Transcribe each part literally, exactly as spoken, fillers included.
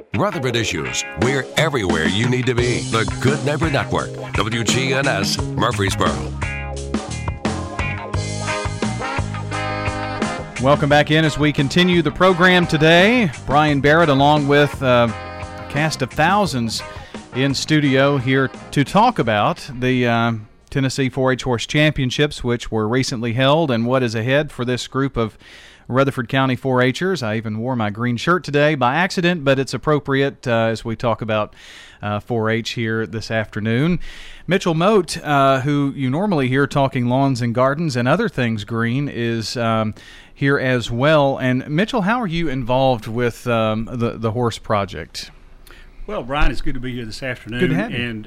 Rutherford Issues. We're everywhere you need to be. The Good Neighbor Network. W G N S, Murfreesboro. Welcome back in as we continue the program today. Brian Barrett along with uh, a cast of thousands in studio here to talk about the uh, Tennessee four H Horse Championships, which were recently held, and what is ahead for this group of Rutherford County four H'ers. I even wore my green shirt today by accident, but it's appropriate uh, as we talk about uh, four H here this afternoon. Mitchell Moat, uh, who you normally hear talking lawns and gardens and other things green, is um, here as well. And Mitchell, how are you involved with um, the, the horse project? Well, Brian, it's good to be here this afternoon. Good to have you. And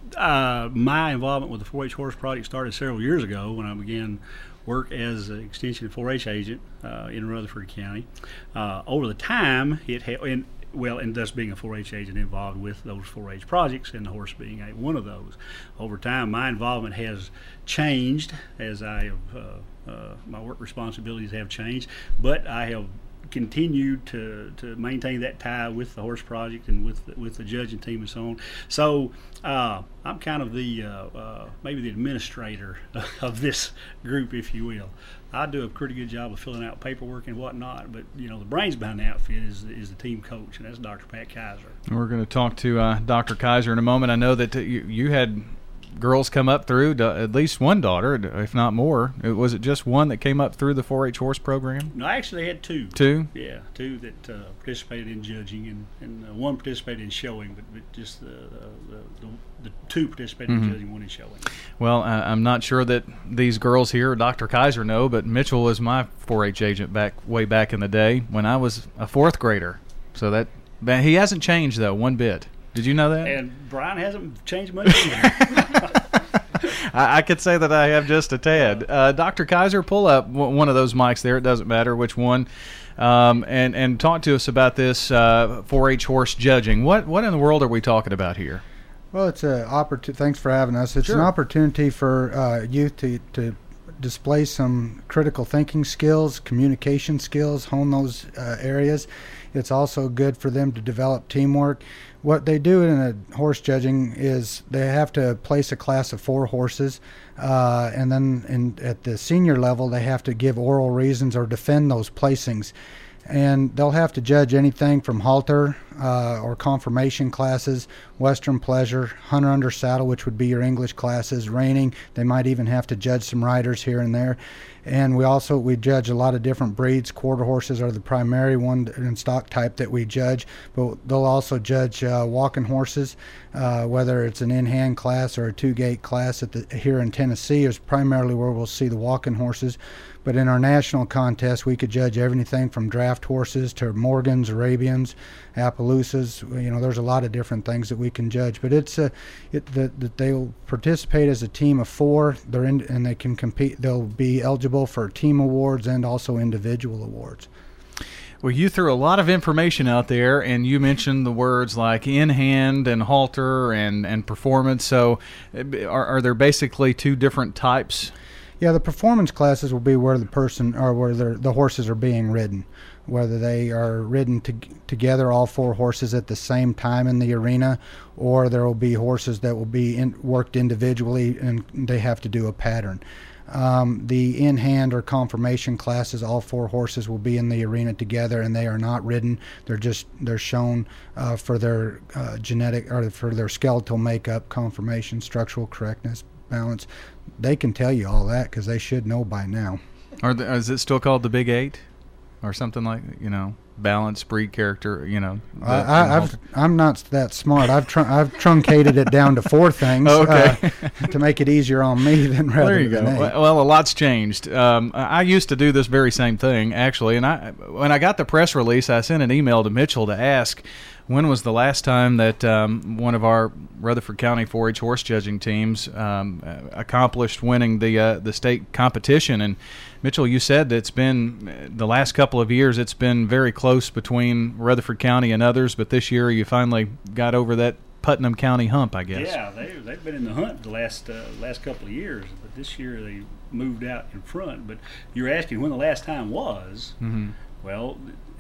uh, my involvement with the four H Horse Project started several years ago when I began work as an extension four H agent uh, in Rutherford County. Uh, over the time, it ha- and well, and thus being a four H agent involved with those four H projects, and the horse being a, one of those. Over time, my involvement has changed as I have uh, uh, my work responsibilities have changed, but I have continued to, to maintain that tie with the horse project and with the, with the judging team and so on. So uh, I'm kind of the uh, uh, maybe the administrator of this group, if you will. I do a pretty good job of filling out paperwork and whatnot, but you know the brains behind the outfit is is the team coach, and that's Doctor Pat Kaiser. We're going to talk to uh, Doctor Kaiser in a moment. I know that uh, you, you had girls come up through, at least one daughter, if not more. Was it just one that came up through the four H horse program? No, I actually had two. Two? Yeah, two that uh, participated in judging, and, and uh, one participated in showing, but, but just the, the, the, the two participated mm-hmm. in judging, one in showing. Well, uh, I'm not sure that these girls here, Doctor Kaiser, know, but Mitchell was my four H agent back way back in the day when I was a fourth grader. So that, that he hasn't changed, though, one bit. Did you know that? And Brian hasn't changed much either. I, I could say that I have just a tad. Uh, Doctor Kaiser, pull up w- one of those mics there. It doesn't matter which one. Um, and, and talk to us about this uh, four H horse judging. What what in the world are we talking about here? Well, it's a opportunity. Thanks for having us. It's Sure. an opportunity for uh, youth to, to display some critical thinking skills, communication skills, hone those uh, areas. It's also good for them to develop teamwork. What they do in a horse judging is they have to place a class of four horses, uh, and then in, at the senior level they have to give oral reasons or defend those placings. And they'll have to judge anything from halter uh, or conformation classes, Western pleasure, hunter under saddle, which would be your English classes, reining. They might even have to judge some riders here and there. And we also we judge a lot of different breeds. Quarter horses are the primary one in stock type that we judge, but they'll also judge uh, walking horses, uh, whether it's an in-hand class or a two-gate class. At the, here in Tennessee is primarily where we'll see the walking horses. But in our national contest, we could judge everything from draft horses to Morgans, Arabians, Appaloosas. You know, there's a lot of different things that we can judge. But it's a, it, that the, they'll participate as a team of four. They're in, and they can compete. They'll be eligible for team awards and also individual awards. Well, you threw a lot of information out there, and you mentioned the words like in-hand and halter and, and performance. So are, are there basically two different types? Yeah, the performance classes will be where the person or where the horses are being ridden, whether they are ridden to, together, all four horses at the same time in the arena, or there will be horses that will be in, worked individually and they have to do a pattern. Um, the in-hand or conformation classes, all four horses will be in the arena together, and they are not ridden. They're just they're shown uh, for their uh, genetic or for their skeletal makeup, conformation, structural correctness, balance. They can tell you all that because they should know by now. Are the, is it still called the Big Eight, or something like, you know, balance, breed, character? You know, the, I, I, I've, I'm not that smart. I've tr- I've truncated it down to four things. Okay. uh, to make it easier on me than rather there you than go. eight. Well, a lot's changed. Um, I used to do this very same thing actually, and I when I got the press release, I sent an email to Mitchell to ask when was the last time that um, one of our Rutherford County four H horse judging teams um, accomplished winning the uh, the state competition. And Mitchell, you said that it's been the last couple of years. It's been very close between Rutherford County and others, but this year you finally got over that Putnam County hump, I guess. Yeah, they they've been in the hunt the last uh, last couple of years, but this year they moved out in front. But you're asking when the last time was. Mm-hmm. Well,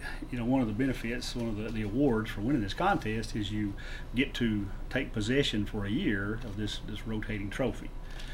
you know, one of the benefits, one of the, the awards for winning this contest is you get to take possession for a year of this, this rotating trophy.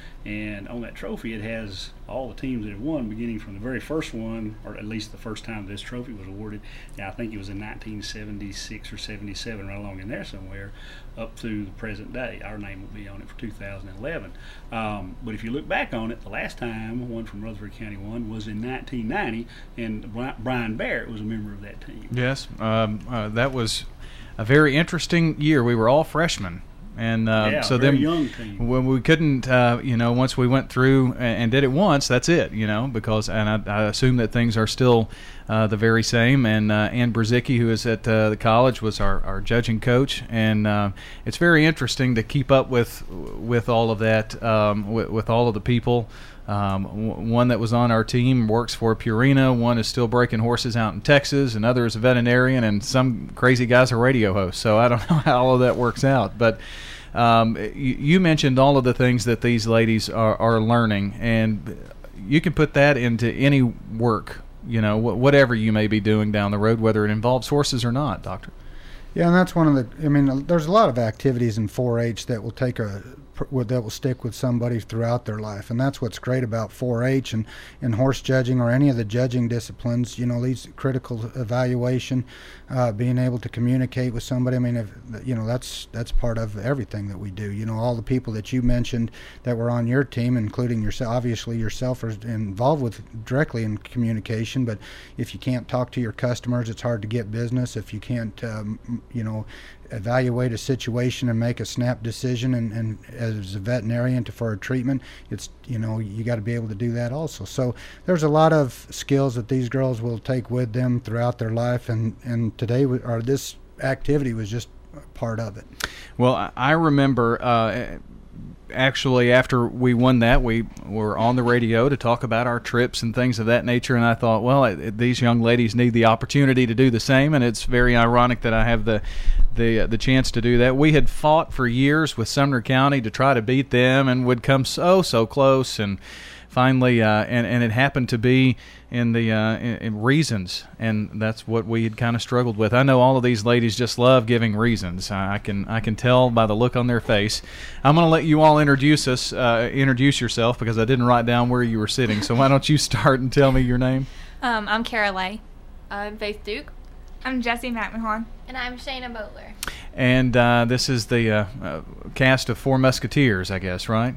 And on that trophy, it has all the teams that have won, beginning from the very first one, or at least the first time this trophy was awarded. Now, I think it was in nineteen seventy-six or seventy-seven, right along in there somewhere, up through the present day. Our name will be on it for two thousand eleven. Um, but if you look back on it, the last time one from Rutherford County won was in nineteen ninety, and Brian Barrett was a member of that team. Yes, um, uh, that was a very interesting year. We were all freshmen. And uh, yeah, so very then young team. when we couldn't, uh, you know, once we went through and, and did it once, that's it, you know, because, and I, I assume that things are still uh, the very same. And uh, Ann Brzezicki, who is at uh, the college, was our, our judging coach. And uh, it's very interesting to keep up with with all of that, um, with, with all of the people. Um, w- one that was on our team works for Purina. One is still breaking horses out in Texas. Another is a veterinarian, and some crazy guy's a radio host. So I don't know how all of that works out. But um, you, you mentioned all of the things that these ladies are, are learning, and you can put that into any work, you know, wh- whatever you may be doing down the road, whether it involves horses or not, Doctor. Yeah, and that's one of the, I mean, there's a lot of activities in four H that will take a, that will stick with somebody throughout their life, and that's what's great about four H and, and horse judging, or any of the judging disciplines. You know, these critical evaluation, uh, being able to communicate with somebody. I mean, if, you know, that's that's part of everything that we do. You know, all the people that you mentioned that were on your team, including yourself, obviously yourself, are involved with directly in communication. But if you can't talk to your customers, it's hard to get business. If you can't, um, you know, evaluate a situation and make a snap decision, and, and as a veterinarian to, for a treatment, it's, you know, you got to be able to do that also. So there's a lot of skills that these girls will take with them throughout their life, and, and today, we, or this activity was just part of it. Well, I remember uh, actually after we won that, we were on the radio to talk about our trips and things of that nature, and I thought, well, it, these young ladies need the opportunity to do the same, and it's very ironic that I have the the uh, the chance to do that. We had fought for years with Sumner County to try to beat them, and would come so so close, and finally, uh, and and it happened to be in the uh, in, in reasons, and that's what we had kind of struggled with. I know all of these ladies just love giving reasons. I can I can tell by the look on their face. I'm going to let you all introduce us, uh, introduce yourself, because I didn't write down where you were sitting. So why don't you start and tell me your name? Um, I'm Kara Lay. I'm Faith Duke. I'm Jessie McMahon. And I'm Shayna Butler. And uh, this is the uh, uh, cast of Four Musketeers, I guess, right?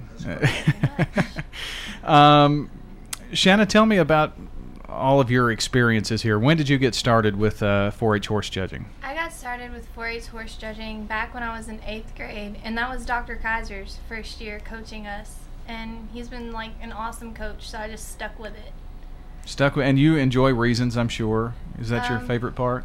um, Shanna, tell me about all of your experiences here. When did you get started with uh, four H horse judging? I got started with four H horse judging back when I was in eighth grade, and that was Doctor Kaiser's first year coaching us. And he's been like an awesome coach, so I just stuck with it. Stuck with, and you enjoy reasons, I'm sure. Is that um, your favorite part?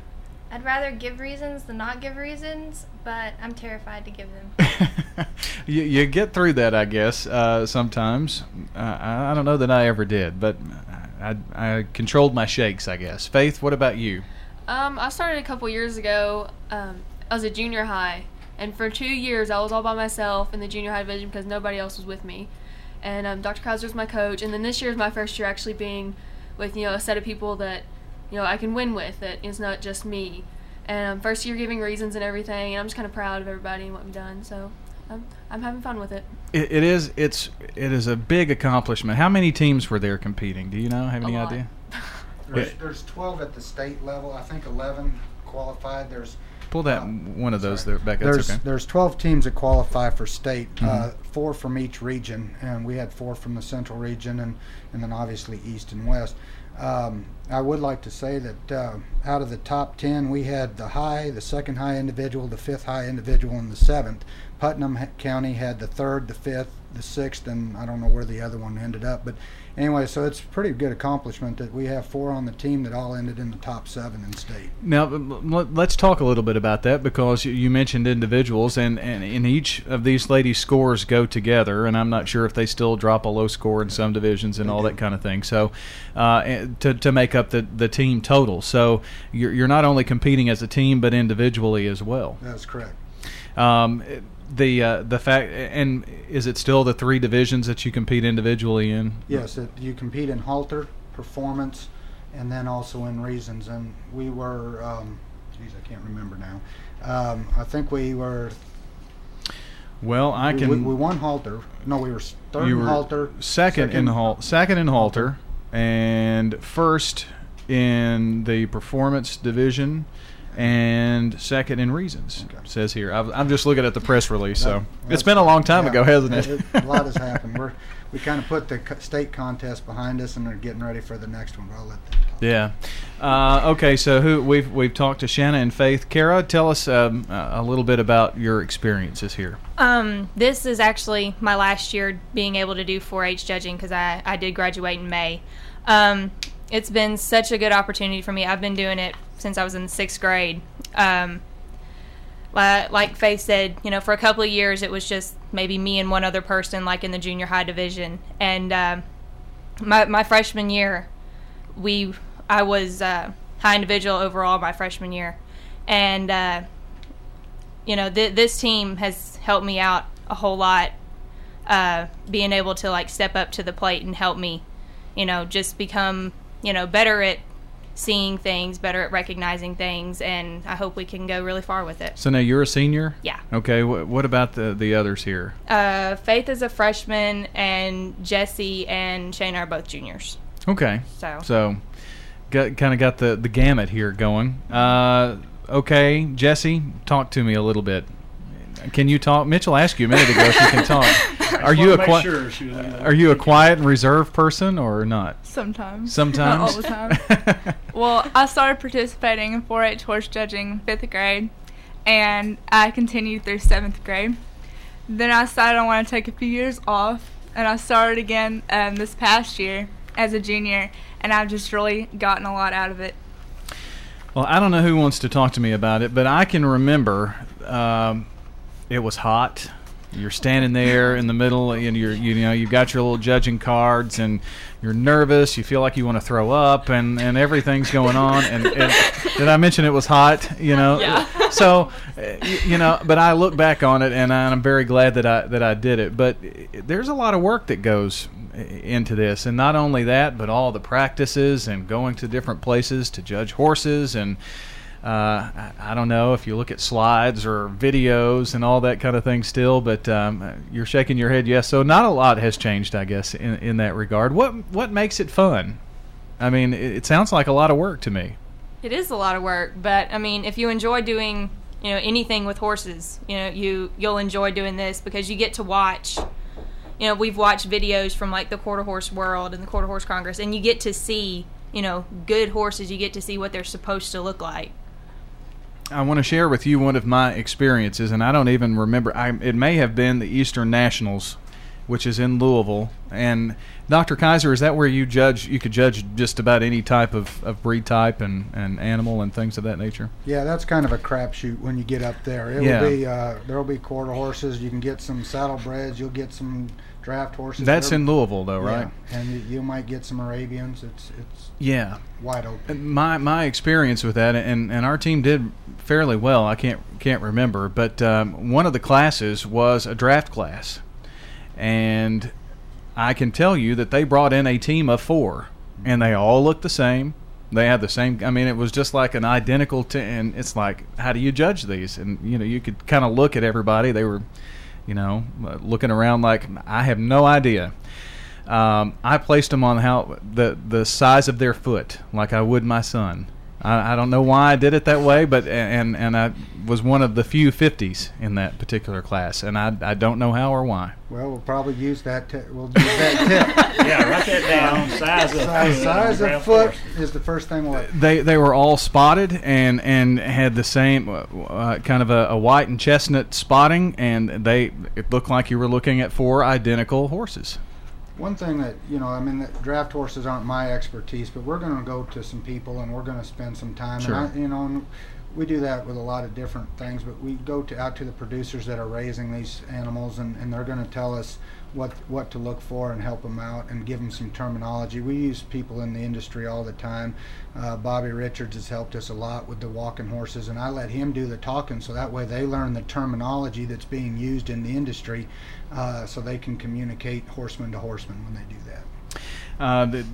I'd rather give reasons than not give reasons, but I'm terrified to give them. you, you get through that, I guess, uh, sometimes. Uh, I, I don't know that I ever did, but I, I controlled my shakes, I guess. Faith, what about you? Um, I started a couple years ago. Um, I was a junior high, and for two years I was all by myself in the junior high division because nobody else was with me. And um, Doctor Kaiser was my coach, and then this year is my first year actually being with, you know, a set of people that, you know, I can win with, that it's not just me. And um, first year giving reasons and everything, and I'm just kind of proud of everybody and what we've done. So I'm, I'm having fun with it. it. It is it's it is a big accomplishment. How many teams were there competing? Do you know? Have any a idea? There's, there's twelve at the state level. I think eleven qualified. There's pull that uh, one of those sorry. there back. There's That's okay. there's twelve teams that qualify for state. Mm-hmm. Uh, four from each region, and we had four from the central region, and and then obviously east and west. Um, I would like to say that uh, out of the top ten, we had the high, the second high individual, the fifth high individual, and the seventh. Putnam County had the third, the fifth, the sixth, and I don't know where the other one ended up. But anyway, so it's a pretty good accomplishment that we have four on the team that all ended in the top seven in state. Now, let's talk a little bit about that, because you mentioned individuals, and, and in each of these ladies' scores go together, and I'm not sure if they still drop a low score in some divisions and all that kind of thing. So uh, to, to make up the, the team total. So you're, you're not only competing as a team, but individually as well. That's correct. Um, the uh, the fact, and is it still the three divisions that you compete individually in? Yes, it, you compete in halter, performance, and then also in Reasons. And we were, um, geez, I can't remember now. Um, I think we were. Well, I we, can. We, we won halter. No, we were third you in were halter. Second, second in hal- second in halter, and first in the performance division, and second in Reasons. Okay. Says here. I've, I'm just looking at the press release, so That- it's been a long time yeah, ago, hasn't it? it? A lot has happened. We're we kind of put the co- state contest behind us, and are getting ready for the next one. But I'll let them talk. Yeah. Uh, okay. So who we've we've talked to Shanna and Faith. Kara, tell us um, a little bit about your experiences here. Um, this is actually my last year being able to do four H judging because I, I did graduate in May. Um, it's been such a good opportunity for me. I've been doing it since I was in sixth grade. Um, li- like Faith said, you know, for a couple of years it was just maybe me and one other person, like in the junior high division. And um, my my freshman year, we I was uh, high individual overall my freshman year, and uh, you know th- this team has helped me out a whole lot, uh, being able to like step up to the plate and help me, you know, just become you know better at seeing things, better at recognizing things, and I hope we can go really far with it. So now you're a senior? Yeah. Okay. Wh- what about the the others here? Uh, Faith is a freshman, and Jesse and Shane are both juniors. Okay. So. So, got kind of got the the gamut here going. Uh, okay, Jesse, talk to me a little bit. Can you talk? Mitchell asked you a minute ago if you can talk. Are you a Make qui- sure she was in there. Are you a quiet and reserved person or not? Sometimes. Sometimes. Not all the time. Well, I started participating in four H horse judging in fifth grade, and I continued through seventh grade. Then I decided I want to take a few years off, and I started again um, this past year as a junior, and I've just really gotten a lot out of it. Well, I don't know who wants to talk to me about it, but I can remember um, it was hot. You're standing there in the middle, and you're you know you've got your little judging cards, and you're nervous. You feel like you want to throw up, and, and everything's going on. And, and did I mention it was hot? You know. Yeah. So, uh, you know, but I look back on it, and I'm very glad that I that I did it. But there's a lot of work that goes into this, and not only that, but all the practices and going to different places to judge horses. And uh, I, I don't know if you look at slides or videos and all that kind of thing still, but um, you're shaking your head yes. So not a lot has changed, I guess, in, in that regard. What what makes it fun? I mean, it, it sounds like a lot of work to me. It is a lot of work, but I mean, if you enjoy doing, you know, anything with horses, you know, you you'll enjoy doing this because you get to watch. You know, we've watched videos from like the Quarter Horse World and the Quarter Horse Congress, and you get to see, you know, good horses. You get to see what they're supposed to look like. I want to share with you one of my experiences, and I don't even remember. I, it may have been the Eastern Nationals, which is in Louisville. And Doctor Kaiser, is that where you judge? You could judge just about any type of, of breed type and, and animal and things of that nature. Yeah, that's kind of a crapshoot when you get up there. It Yeah. will be uh, there will be quarter horses. You can get some saddlebreds. You'll get some draft horses. That's They're- in Louisville, though, right? Yeah, and you, you might get some Arabians. It's it's Yeah. wide open. My my experience with that, and, and our team did fairly well. I can't can't remember, but um, one of the classes was a draft class, and I can tell you that they brought in a team of four, and they all looked the same. They had the same. I mean, it was just like an identical. T- and it's like, how do you judge these? And you know, you could kind of look at everybody. They were, you know, uh, looking around like, I have no idea. Um, I placed them on how the the size of their foot, like I would my son. I, I don't know why I did it that way, but and and I was one of the few fifties in that particular class, and I I don't know how or why. Well, we'll probably use that. T- we'll use that tip. Yeah, write that down. Size of size, foot. size of Draft foot horse. is the first thing we'll. They they were all spotted and and had the same uh, uh, kind of a, a white and chestnut spotting, and they it looked like you were looking at four identical horses. One thing that, you know, I mean, the draft horses aren't my expertise, but we're going to go to some people and we're going to spend some time. Sure. And I, you know, and we do that with a lot of different things, but we go to out to the producers that are raising these animals, and, and they're going to tell us what what to look for and help them out and give them some terminology. We use people in the industry all the time. Uh, Bobby Richards has helped us a lot with the walking horses, and I let him do the talking, so that way they learn the terminology that's being used in the industry, uh, so they can communicate horseman to horseman when they do that. Uh, the,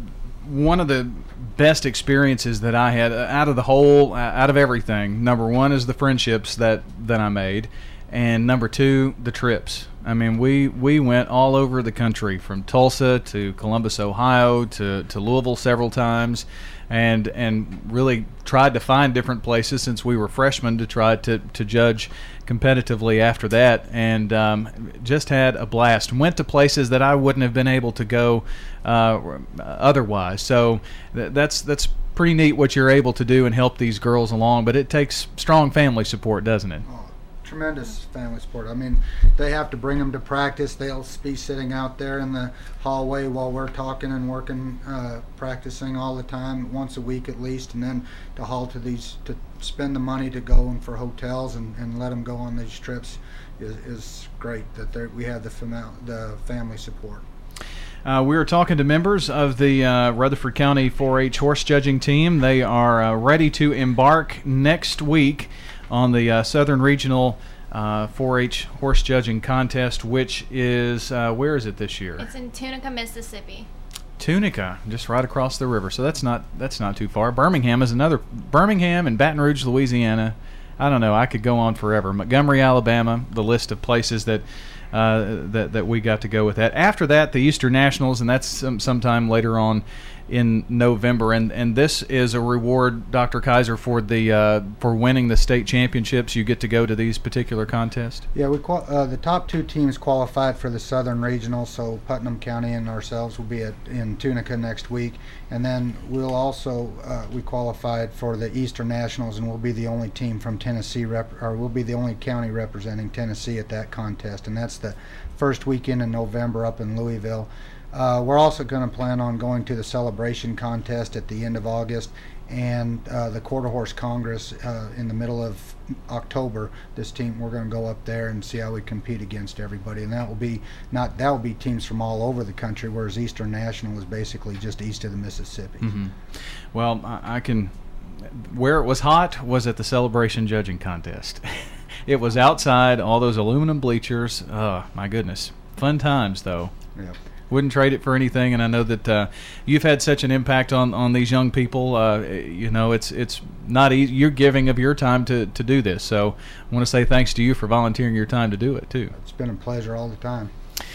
one of the best experiences that I had out of the whole, out of everything. Number one is the friendships that, that I made, and number two, the trips. I mean, we, we went all over the country, from Tulsa to Columbus, Ohio, to, to Louisville several times, and and really tried to find different places since we were freshmen to try to, to judge competitively after that, and um, just had a blast. Went to places that I wouldn't have been able to go uh, otherwise. So th- that's that's pretty neat what you're able to do and help these girls along, but it takes strong family support, doesn't it? Tremendous family support. I mean, they have to bring them to practice. They'll be sitting out there in the hallway while we're talking and working, uh, practicing all the time, once a week at least, and then to haul to these, to spend the money to go in for hotels and, and let them go on these trips is, is great that we have the, fam- the family support. Uh, we are talking to members of the uh, Rutherford County four H horse judging team. They are uh, ready to embark next week on the uh, Southern Regional uh, four H horse judging contest, which is, uh, where is it this year? It's in Tunica, Mississippi. Tunica, just right across the river. So that's not that's not too far. Birmingham is another. Birmingham and Baton Rouge, Louisiana. I don't know. I could go on forever. Montgomery, Alabama. The list of places that uh, that that we got to go with that. After that, the Eastern Nationals, and that's some, sometime later on in November, and and this is a reward, Doctor Kaiser, for the uh, for winning the state championships. You get to go to these particular contests. Yeah, we qual- uh, the top two teams qualified for the Southern Regional, so Putnam County and ourselves will be at in Tunica next week, and then we'll also uh, we qualified for the Eastern Nationals, and we'll be the only team from Tennessee rep- or we'll be the only county representing Tennessee at that contest, and that's the first weekend in November up in Louisville. Uh, we're also going to plan on going to the Celebration Contest at the end of August, and uh, the Quarter Horse Congress uh, in the middle of October. This team, we're going to go up there and see how we compete against everybody, and that will be not that will be teams from all over the country, whereas Eastern National is basically just east of the Mississippi. Mm-hmm. Well, I, I can. Where it was hot was at the Celebration Judging Contest. It was outside, all those aluminum bleachers. Oh my goodness, fun times though. Yeah. Wouldn't trade it for anything, and I know that uh, you've had such an impact on, on these young people. Uh, you know, it's it's not easy. You're giving of your time to, to do this, so I want to say thanks to you for volunteering your time to do it too. It's been a pleasure all the time.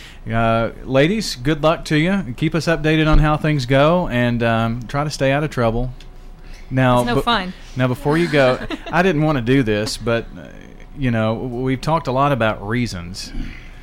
Uh, ladies, good luck to you. Keep us updated on how things go, and um, try to stay out of trouble. Now, it's no bu- fun. Now, before you go, I didn't want to do this, but uh, you know, we've talked a lot about reasons.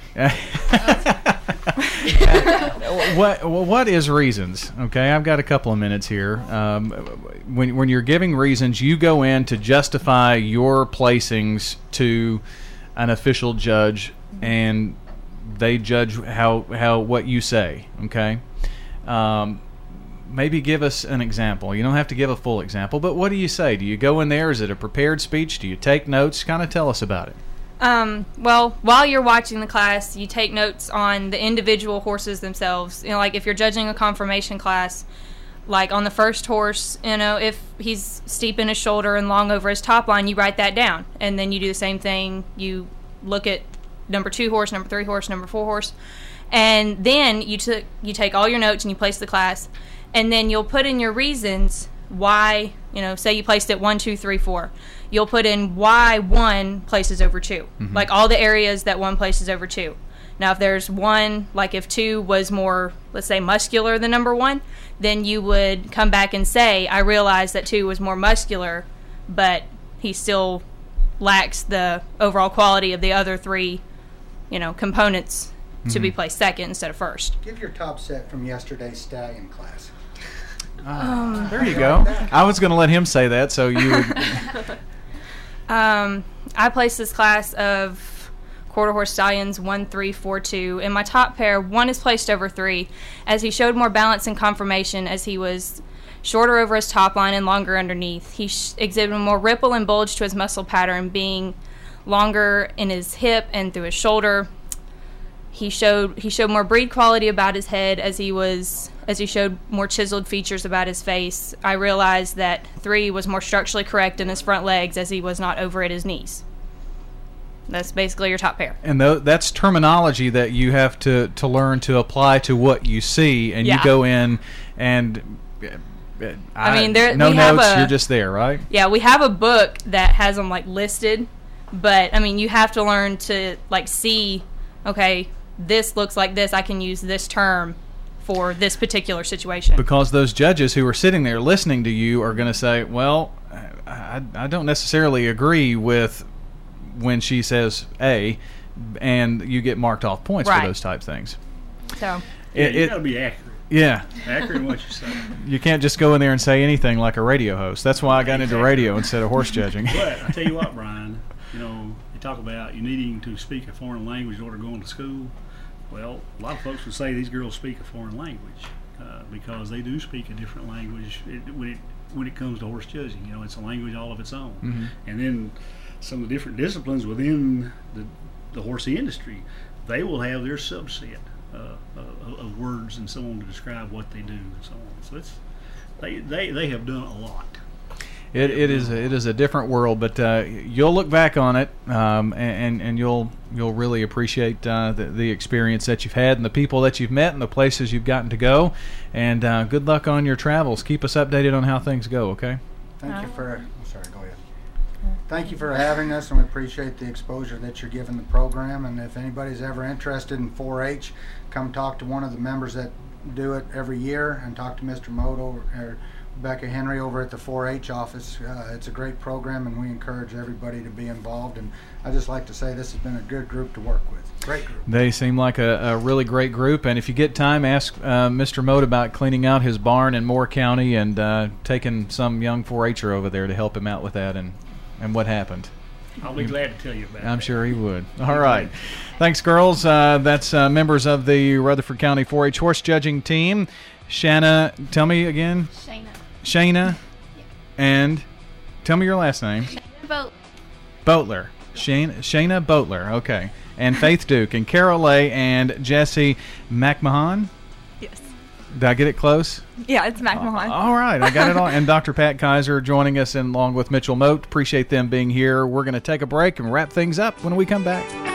what what is reasons? Okay, I've got a couple of minutes here. Um, when when you're giving reasons, you go in to justify your placings to an official judge, and they judge how how what you say. Okay, um, maybe give us an example. You don't have to give a full example, but what do you say? Do you go in there? Is it a prepared speech? Do you take notes? Kind of tell us about it. Um, well, while you're watching the class, you take notes on the individual horses themselves. You know, like if you're judging a conformation class, like on the first horse, you know, if he's steep in his shoulder and long over his top line, you write that down. And then you do the same thing. You look at number two horse, number three horse, number four horse. And then you, t- you take all your notes and you place the class. And then you'll put in your reasons why, you know, say you placed it one, two, three, four. You'll put in why one places over two. Mm-hmm. Like all the areas that one places over two. Now, if there's one, like if two was more, let's say, muscular than number one, then you would come back and say, I realize that two was more muscular, but he still lacks the overall quality of the other three, you know, components mm-hmm. to be placed second instead of first. Give your top set from yesterday's stallion class. Ah, there you go. I was going to let him say that, so you would... um, I placed this class of quarter horse stallions one, three, four, two. In my top pair, one is placed over three, as he showed more balance and conformation as he was shorter over his top line and longer underneath. He sh- exhibited more ripple and bulge to his muscle pattern, being longer in his hip and through his shoulder. He showed he showed more breed quality about his head as he was as he showed more chiseled features about his face. I realized that three was more structurally correct in his front legs as he was not over at his knees. That's basically your top pair. And th- that's terminology that you have to, to learn to apply to what you see, and yeah. you go in and I, I mean, there- no we have notes. a- You're just there, right? Yeah, we have a book that has them like listed, but I mean, you have to learn to like see, okay, this looks like this. I can use this term for this particular situation. Because those judges who are sitting there listening to you are going to say, well, I, I don't necessarily agree with when she says A, and you get marked off points Right. for those type things. So Yeah, It- you it- got to be accurate. Yeah. Accurate in what you say. You can't just go in there and say anything like a radio host. That's why I got into Exactly. radio instead of horse judging. But I tell you what, Brian, you know, you talk about you needing to speak a foreign language in order to go into school. Well, a lot of folks would say these girls speak a foreign language uh, because they do speak a different language it, when it when it comes to horse judging. You know, it's a language all of its own. Mhm. And then some of the different disciplines within the the horse industry, they will have their subset uh, of, of words and so on to describe what they do and so on. So it's they they, they have done a lot. It, it is a, it is a different world, but uh, you'll look back on it, um, and and you'll you'll really appreciate uh, the the experience that you've had and the people that you've met and the places you've gotten to go. And uh, good luck on your travels. Keep us updated on how things go. Okay. Thank you for. I'm sorry. Go ahead. Thank you for having us, and we appreciate the exposure that you're giving the program. And if anybody's ever interested in four H, come talk to one of the members that do it every year, and talk to Mister Moto or Rebecca Henry over at the four H office. Uh, it's a great program, and we encourage everybody to be involved. And I just like to say this has been a good group to work with. Great group. They seem like a, a really great group, and if you get time, ask uh, Mister Mote about cleaning out his barn in Moore County and uh, taking some young four H-er over there to help him out with that and, and what happened. I'll be glad to tell you about it. I'm sure he would. All right. Thanks, girls. Uh, that's uh, members of the Rutherford County four H horse judging team. Shanna, tell me again. Shayna. Shayna. And tell me your last name. Boat. Boatler. Shane, Shayna Boatler. Okay. And Faith Duke and Carol Lay and Jesse McMahon. Yes. Did I get it close? Yeah, it's McMahon. All right, I got it all. And Doctor Pat Kaiser joining us, and along with Mitchell Mote. Appreciate them being here. We're going to take a break and wrap things up when we come back.